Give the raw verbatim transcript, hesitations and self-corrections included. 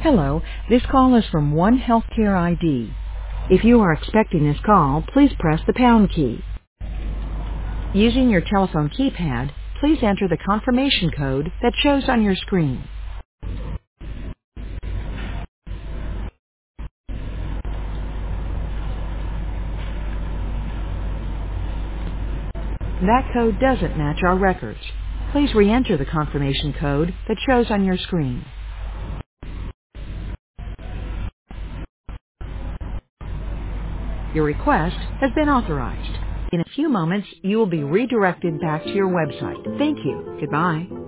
Hello, this call is from One Healthcare I D. If you are expecting this call, please press the pound key. Using your telephone keypad, please enter the confirmation code that shows on your screen. That code doesn't match our records. Please re-enter the confirmation code that shows on your screen. Your request has been authorized. In a few moments, you will be redirected back to your website. Thank you. Goodbye.